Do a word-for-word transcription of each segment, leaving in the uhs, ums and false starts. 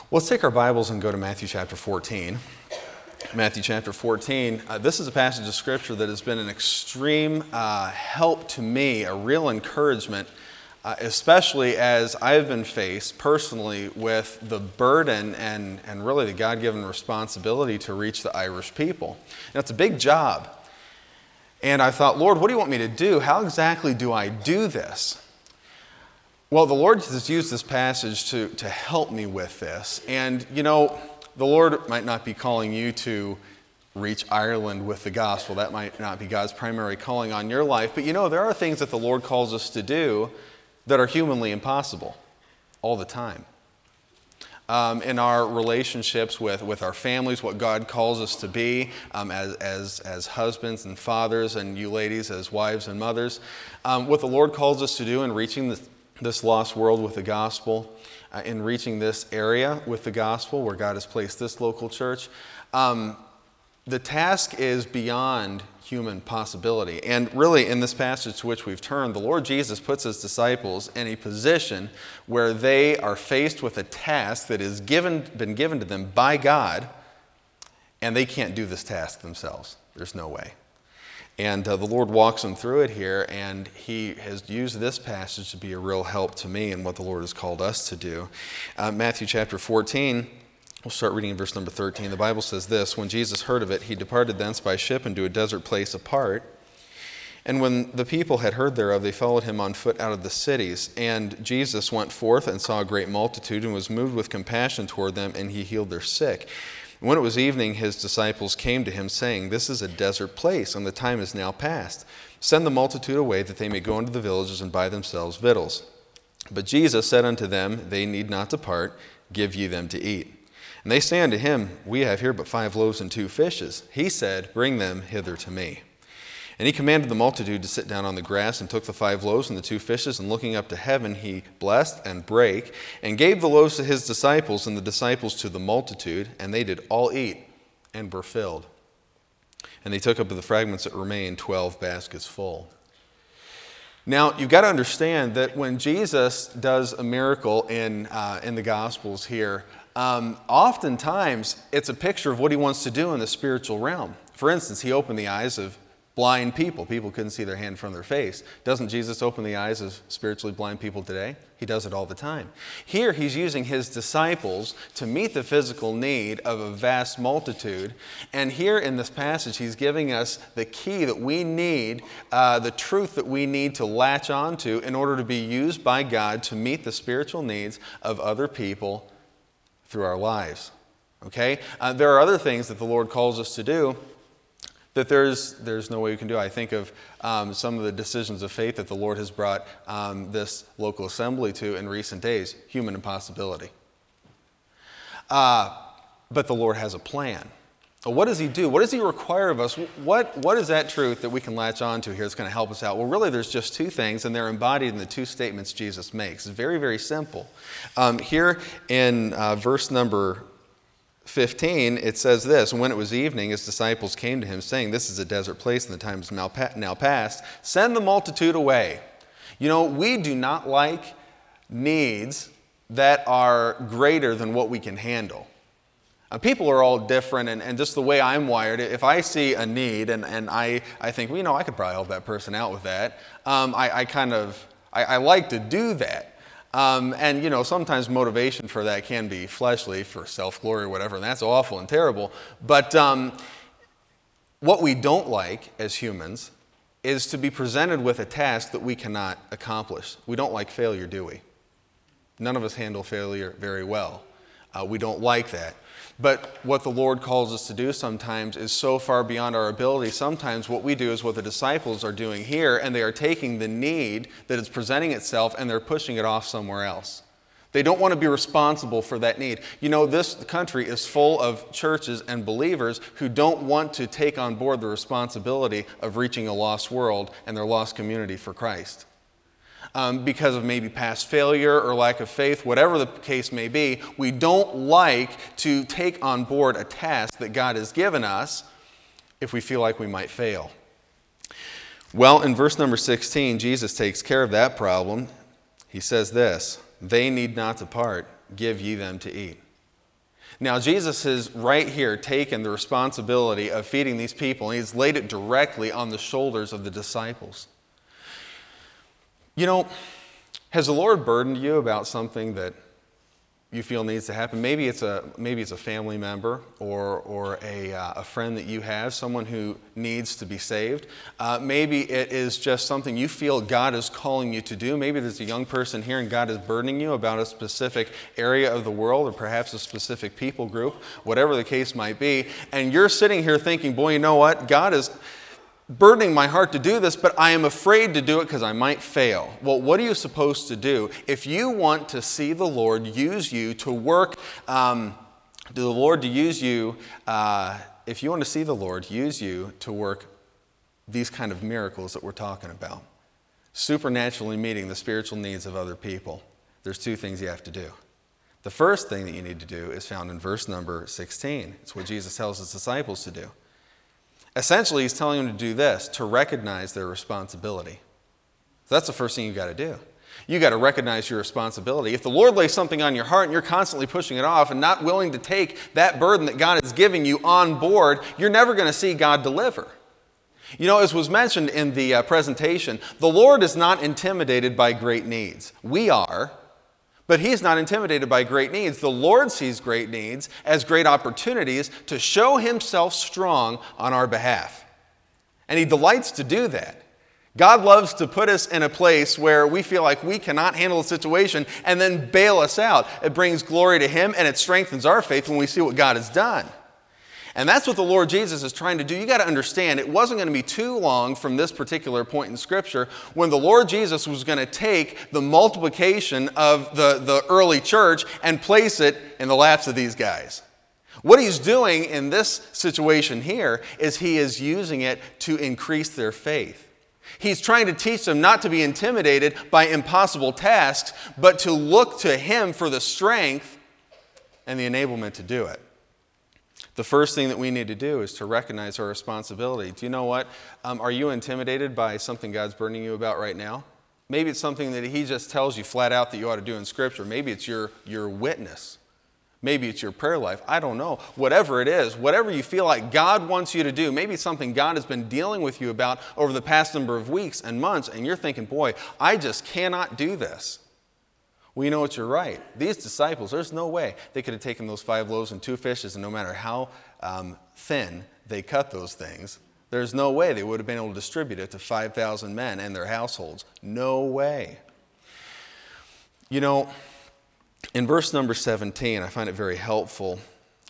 Let's take our Bibles and go to Matthew chapter fourteen. Matthew chapter fourteen. Uh, this is a passage of Scripture that has been an extreme uh, help to me, a real encouragement, uh, especially as I've been faced personally with the burden and, and really the God-given responsibility to reach the Irish people. Now, it's a big job. And I thought, Lord, what do you want me to do? How exactly do I do this? Well, the Lord has used this passage to, to help me with this. And, you know, the Lord might not be calling you to reach Ireland with the gospel. That might not be God's primary calling on your life. But, you know, there are things that the Lord calls us to do that are humanly impossible all the time. Um, in our relationships with, with our families, what God calls us to be um, as, as, as husbands and fathers, and you ladies as wives and mothers, um, what the Lord calls us to do in reaching the this lost world with the gospel, uh, in reaching this area with the gospel where God has placed this local church. Um, the task is beyond human possibility. And really, in this passage to which we've turned, the Lord Jesus puts his disciples in a position where they are faced with a task that has given, been given to them by God, and they can't do this task themselves. There's no way. And uh, the Lord walks them through it here, and he has used this passage to be a real help to me in what the Lord has called us to do. Uh, Matthew chapter fourteen, we'll start reading in verse number thirteen. The Bible says this: When Jesus heard of it, he departed thence by ship into a desert place apart. And when the people had heard thereof, they followed him on foot out of the cities. And Jesus went forth and saw a great multitude, and was moved with compassion toward them, and he healed their sick. When it was evening, his disciples came to him, saying, This is a desert place, and the time is now past. Send the multitude away, that they may go into the villages and buy themselves victuals. But Jesus said unto them, They need not depart, give ye them to eat. And they say unto him, We have here but five loaves and two fishes. He said, Bring them hither to me. And he commanded the multitude to sit down on the grass, and took the five loaves and the two fishes, and looking up to heaven, he blessed and brake, and gave the loaves to his disciples, and the disciples to the multitude, and they did all eat, and were filled. And they took up of the fragments that remained twelve baskets full. Now, you've got to understand that when Jesus does a miracle in, uh, in the Gospels here, um, oftentimes it's a picture of what he wants to do in the spiritual realm. For instance, he opened the eyes of blind people. People couldn't see their hand from their face. Doesn't Jesus open the eyes of spiritually blind people today? He does it all the time. Here, he's using his disciples to meet the physical need of a vast multitude. And here in this passage, he's giving us the key that we need, uh, the truth that we need to latch onto in order to be used by God to meet the spiritual needs of other people through our lives. Okay? Uh, there are other things that the Lord calls us to do that there's there's no way we can do. I think of um, some of the decisions of faith that the Lord has brought um, this local assembly to in recent days. Human impossibility. Uh, but the Lord has a plan. What does he do? What does he require of us? What, what is that truth that we can latch on to here that's going to help us out? Well, really, there's just two things, and they're embodied in the two statements Jesus makes. It's very, very simple. Um, here in uh, verse number fifteen, it says this: When it was evening, his disciples came to him, saying, This is a desert place, and the time is now past. Send the multitude away. You know, we do not like needs that are greater than what we can handle. Uh, people are all different, and, and just the way I'm wired, if I see a need and, and I, I think, well, you know, I could probably help that person out with that, um, I, I kind of, I, I like to do that. Um, and, you know, sometimes motivation for that can be fleshly, for self-glory or whatever, and that's awful and terrible. But um, what we don't like as humans is to be presented with a task that we cannot accomplish. We don't like failure, do we? None of us handle failure very well. Uh, we don't like that. But what the Lord calls us to do sometimes is so far beyond our ability. Sometimes what we do is what the disciples are doing here, and they are taking the need that is presenting itself and they're pushing it off somewhere else. They don't want to be responsible for that need. You know, this country is full of churches and believers who don't want to take on board the responsibility of reaching a lost world and their lost community for Christ. Um, because of maybe past failure or lack of faith, whatever the case may be, we don't like to take on board a task that God has given us if we feel like we might fail. Well, in verse number sixteen, Jesus takes care of that problem. He says this: They need not depart, give ye them to eat. Now, Jesus has right here taken the responsibility of feeding these people, and he's laid it directly on the shoulders of the disciples. You know, has the Lord burdened you about something that you feel needs to happen? Maybe it's a maybe it's a family member or or a uh, a friend that you have, someone who needs to be saved. Uh, maybe it is just something you feel God is calling you to do. Maybe there's a young person here and God is burdening you about a specific area of the world or perhaps a specific people group, whatever the case might be. And you're sitting here thinking, boy, you know what? God is burdening my heart to do this, but I am afraid to do it because I might fail. Well, what are you supposed to do? If you want to see the Lord use you to work, um, the Lord to use you, uh, if you want to see the Lord use you to work these kind of miracles that we're talking about, supernaturally meeting the spiritual needs of other people, there's two things you have to do. The first thing that you need to do is found in verse number sixteen. It's what Jesus tells his disciples to do. Essentially, he's telling them to do this, to recognize their responsibility. So that's the first thing you've got to do. You've got to recognize your responsibility. If the Lord lays something on your heart and you're constantly pushing it off and not willing to take that burden that God is giving you on board, you're never going to see God deliver. You know, as was mentioned in the uh, presentation, the Lord is not intimidated by great needs. We are. But he's not intimidated by great needs. The Lord sees great needs as great opportunities to show himself strong on our behalf. And he delights to do that. God loves to put us in a place where we feel like we cannot handle the situation and then bail us out. It brings glory to him and it strengthens our faith when we see what God has done. And that's what the Lord Jesus is trying to do. You got to understand, it wasn't going to be too long from this particular point in Scripture when the Lord Jesus was going to take the multiplication of the, the early church and place it in the laps of these guys. What he's doing in this situation here is he is using it to increase their faith. He's trying to teach them not to be intimidated by impossible tasks, but to look to him for the strength and the enablement to do it. The first thing that we need to do is to recognize our responsibility. Do you know what? Um, are you intimidated by something God's burdening you about right now? Maybe it's something that he just tells you flat out that you ought to do in Scripture. Maybe it's your, your witness. Maybe it's your prayer life. I don't know. Whatever it is, whatever you feel like God wants you to do, maybe it's something God has been dealing with you about over the past number of weeks and months, and you're thinking, boy, I just cannot do this. Well, you know what, you're right. These disciples, there's no way they could have taken those five loaves and two fishes, and no matter how um, thin they cut those things, there's no way they would have been able to distribute it to five thousand men and their households. No way. You know, in verse number seventeen, I find it very helpful.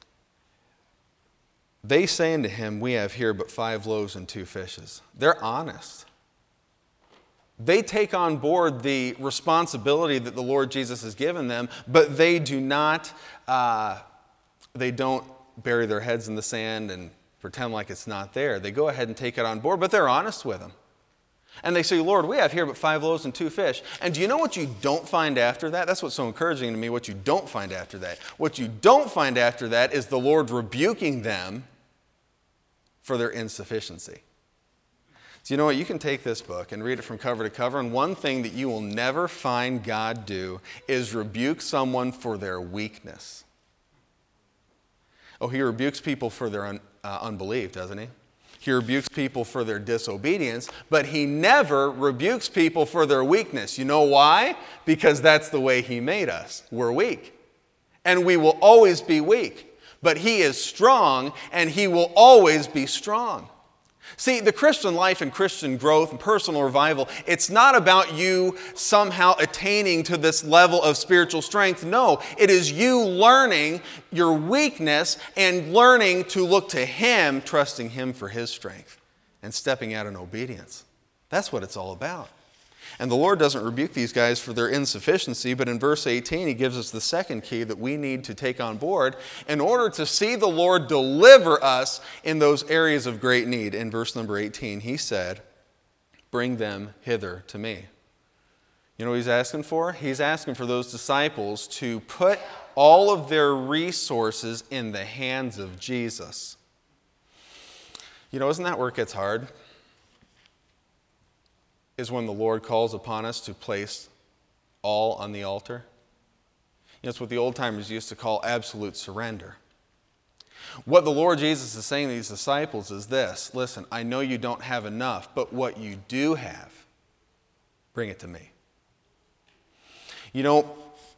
They say unto him, we have here but five loaves and two fishes. They're honest. They take on board the responsibility that the Lord Jesus has given them, but they do not, uh, they don't bury their heads in the sand and pretend like it's not there. They go ahead and take it on board, but they're honest with him. And they say, Lord, we have here but five loaves and two fish. And do you know what you don't find after that? That's what's so encouraging to me, what you don't find after that. What you don't find after that is the Lord rebuking them for their insufficiency. So you know what? You can take this book and read it from cover to cover, and one thing that you will never find God do is rebuke someone for their weakness. Oh, he rebukes people for their un, uh, unbelief, doesn't he? He rebukes people for their disobedience, but he never rebukes people for their weakness. You know why? Because that's the way he made us. We're weak. And we will always be weak. But he is strong, and he will always be strong. See, the Christian life and Christian growth and personal revival, it's not about you somehow attaining to this level of spiritual strength. No, it is you learning your weakness and learning to look to him, trusting him for his strength and stepping out in obedience. That's what it's all about. And the Lord doesn't rebuke these guys for their insufficiency, but in verse eighteen, he gives us the second key that we need to take on board in order to see the Lord deliver us in those areas of great need. In verse number eighteen, he said, bring them hither to me. You know what he's asking for? He's asking for those disciples to put all of their resources in the hands of Jesus. You know, isn't that where it gets hard? Is when the Lord calls upon us to place all on the altar. You know, it's what the old timers used to call absolute surrender. What the Lord Jesus is saying to these disciples is this: listen, I know you don't have enough, but what you do have, bring it to me. You know,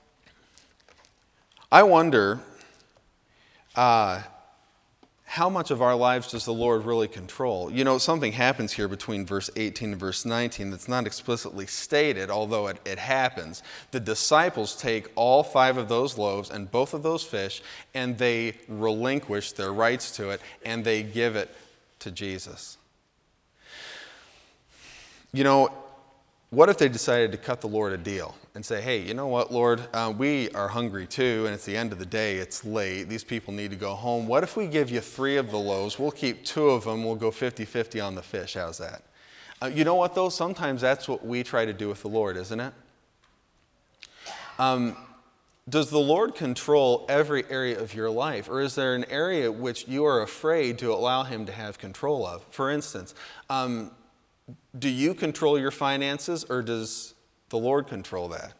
I wonder uh, how much of our lives does the Lord really control? You know, something happens here between verse eighteen and verse nineteen that's not explicitly stated, although it, it happens. The disciples take all five of those loaves and both of those fish, and they relinquish their rights to it, and they give it to Jesus. You know, what if they decided to cut the Lord a deal and say, hey, you know what, Lord, uh, we are hungry too, and it's the end of the day, it's late, these people need to go home. What if we give you three of the loaves, we'll keep two of them, we'll go fifty-fifty on the fish, how's that? Uh, you know what though, sometimes that's what we try to do with the Lord, isn't it? Um, does the Lord control every area of your life, or is there an area which you are afraid to allow Him to have control of? For instance, um, do you control your finances, or does the Lord control that?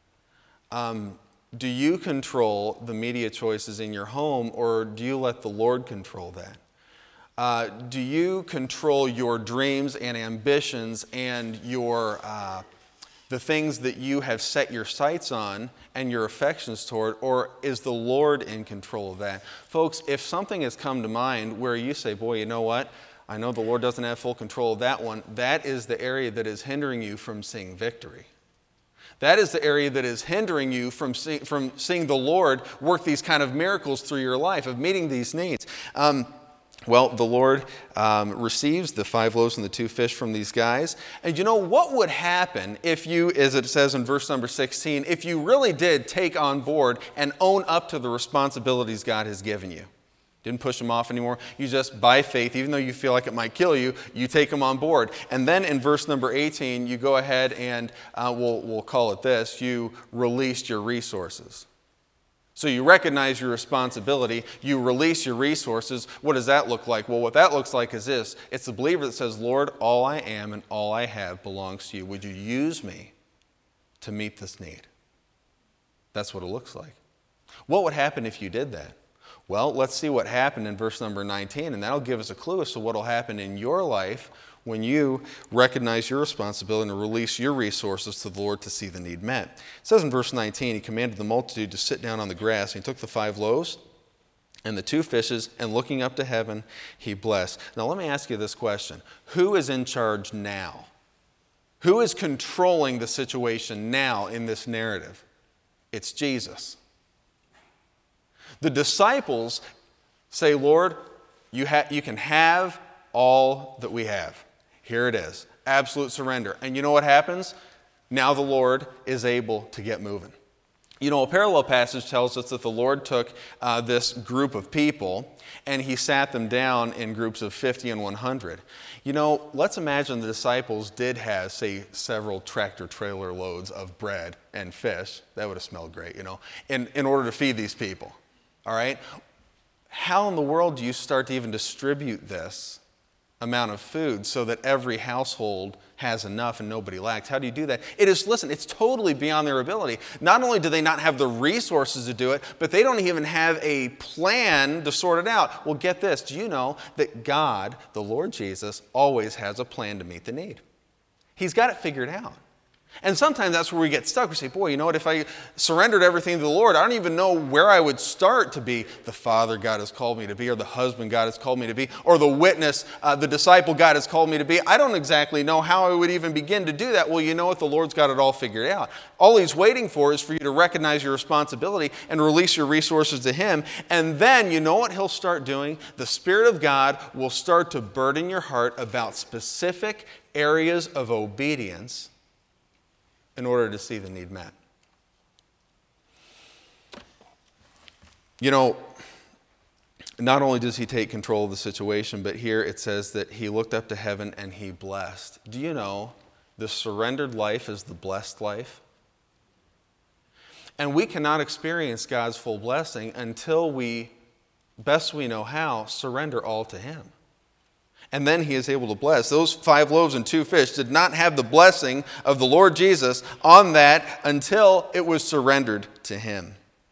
Um, do you control the media choices in your home, or do you let the Lord control that? Uh, do you control your dreams and ambitions and your uh, the things that you have set your sights on and your affections toward, or is the Lord in control of that? Folks, if something has come to mind where you say, boy, you know what? I know the Lord doesn't have full control of that one. That is the area that is hindering you from seeing victory. That is the area that is hindering you from, see, from seeing the Lord work these kind of miracles through your life, of meeting these needs. Um, well, the Lord um, receives the five loaves and the two fish from these guys. And you know, what would happen if you, as it says in verse number sixteen, if you really did take on board and own up to the responsibilities God has given you? Didn't push them off anymore. You just, by faith, even though you feel like it might kill you, you take them on board. And then in verse number eighteen, you go ahead and uh, we'll, we'll call it this, you released your resources. So you recognize your responsibility, you release your resources. What does that look like? Well, what that looks like is this. It's the believer that says, Lord, all I am and all I have belongs to you. Would you use me to meet this need? That's what it looks like. What would happen if you did that? Well, let's see what happened in verse number nineteen, and that'll give us a clue as to what will happen in your life when you recognize your responsibility and release your resources to the Lord to see the need met. It says in verse nineteen, He commanded the multitude to sit down on the grass, and He took the five loaves and the two fishes, and looking up to heaven, He blessed. Now let me ask you this question. Who is in charge now? Who is controlling the situation now in this narrative? It's Jesus. The disciples say, Lord, you, ha- you can have all that we have. Here it is. Absolute surrender. And you know what happens? Now the Lord is able to get moving. You know, a parallel passage tells us that the Lord took uh, this group of people and He sat them down in groups of fifty and one hundred. You know, let's imagine the disciples did have, say, several tractor-trailer loads of bread and fish. That would have smelled great, you know, in, in order to feed these people. All right? How in the world do you start to even distribute this amount of food so that every household has enough and nobody lacks? How do you do that? It is, listen, it's totally beyond their ability. Not only do they not have the resources to do it, but they don't even have a plan to sort it out. Well, get this. Do you know that God, the Lord Jesus, always has a plan to meet the need? He's got it figured out. And sometimes that's where we get stuck. We say, boy, you know what, if I surrendered everything to the Lord, I don't even know where I would start to be the father God has called me to be, or the husband God has called me to be, or the witness, uh, the disciple God has called me to be. I don't exactly know how I would even begin to do that. Well, you know what, the Lord's got it all figured out. All He's waiting for is for you to recognize your responsibility and release your resources to Him. And then, you know what He'll start doing? The Spirit of God will start to burden your heart about specific areas of obedience in order to see the need met. You know, not only does He take control of the situation, but here it says that He looked up to heaven and He blessed. Do you know the surrendered life is the blessed life? And we cannot experience God's full blessing until we, best we know how, surrender all to Him. And then He is able to bless. Those five loaves and two fish did not have the blessing of the Lord Jesus on that until it was surrendered to Him.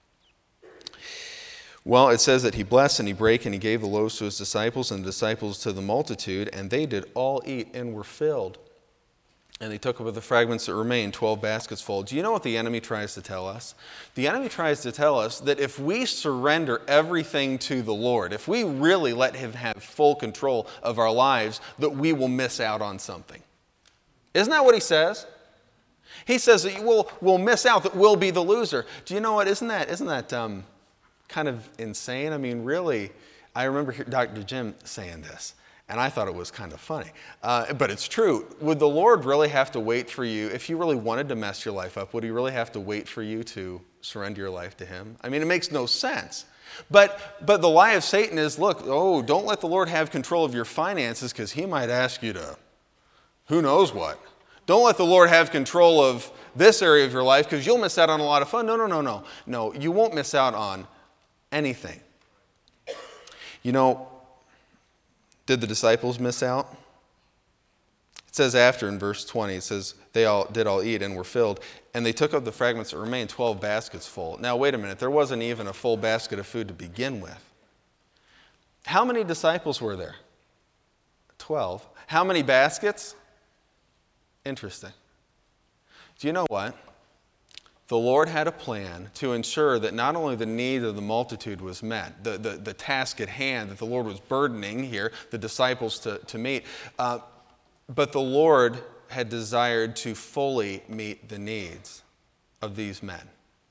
Well, it says that he blessed and he brake and he gave the loaves to his disciples and the disciples to the multitude, and they did all eat and were filled. And they took up of the fragments that remained, twelve baskets full. Do you know what the enemy tries to tell us? The enemy tries to tell us that if we surrender everything to the Lord, if we really let him have full control of our lives, that we will miss out on something. Isn't that what he says? He says that we'll, we'll miss out, that we'll be the loser. Do you know what? Isn't that, isn't that um, kind of insane? I mean, really, I remember Doctor Jim saying this, and I thought it was kind of funny. Uh, but it's true. Would the Lord really have to wait for you? If you really wanted to mess your life up, would he really have to wait for you to surrender your life to him? I mean, it makes no sense. But, but the lie of Satan is, look, oh, don't let the Lord have control of your finances because he might ask you to who knows what. Don't let the Lord have control of this area of your life because you'll miss out on a lot of fun. No, no, no, no. No, you won't miss out on anything. You know, did the disciples miss out? It says after in verse twenty, it says, they all did all eat and were filled, and they took up the fragments that remained, twelve baskets full. Now, wait a minute. There wasn't even a full basket of food to begin with. How many disciples were there? Twelve. How many baskets? Interesting. Do you know what? The Lord had a plan to ensure that not only the need of the multitude was met, the, the, the task at hand that the Lord was burdening here, the disciples to, to meet, uh, but the Lord had desired to fully meet the needs of these men.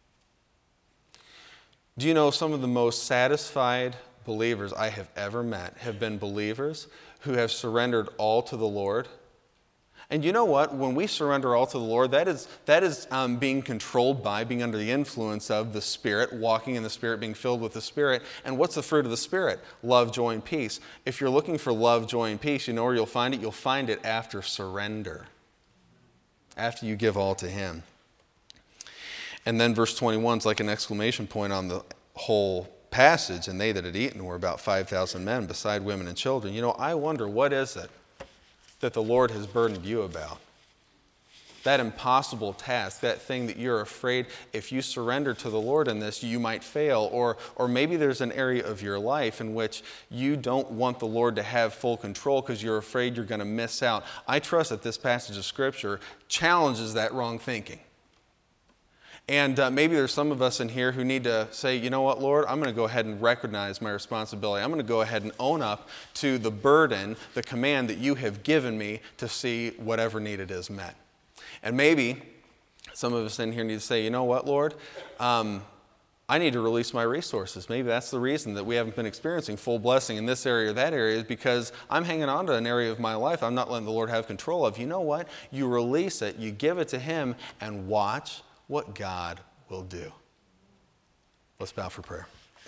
Do you know some of the most satisfied believers I have ever met have been believers who have surrendered all to the Lord? And you know what? When we surrender all to the Lord, that is, that is um, being controlled by, being under the influence of the Spirit, walking in the Spirit, being filled with the Spirit. And what's the fruit of the Spirit? Love, joy, and peace. If you're looking for love, joy, and peace, you know where you'll find it? You'll find it after surrender, after you give all to him. And then verse twenty-one is like an exclamation point on the whole passage. And they that had eaten were about five thousand men, beside women and children. You know, I wonder, what is it that the Lord has burdened you about? That impossible task, that thing that you're afraid if you surrender to the Lord in this, you might fail. Or, or maybe there's an area of your life in which you don't want the Lord to have full control because you're afraid you're going to miss out. I trust that this passage of Scripture challenges that wrong thinking. And uh, maybe there's some of us in here who need to say, you know what, Lord, I'm going to go ahead and recognize my responsibility. I'm going to go ahead and own up to the burden, the command that you have given me to see whatever need it is met. And maybe some of us in here need to say, you know what, Lord, um, I need to release my resources. Maybe that's the reason that we haven't been experiencing full blessing in this area or that area, is because I'm hanging on to an area of my life I'm not letting the Lord have control of. You know what? You release it, you give it to him, and watch what God will do. Let's bow for prayer.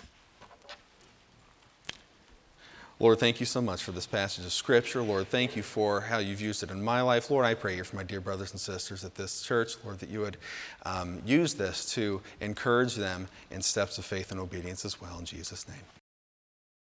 Lord, thank you so much for this passage of Scripture. Lord, thank you for how you've used it in my life. Lord, I pray here for my dear brothers and sisters at this church, Lord, that you would um, use this to encourage them in steps of faith and obedience as well, in Jesus' name.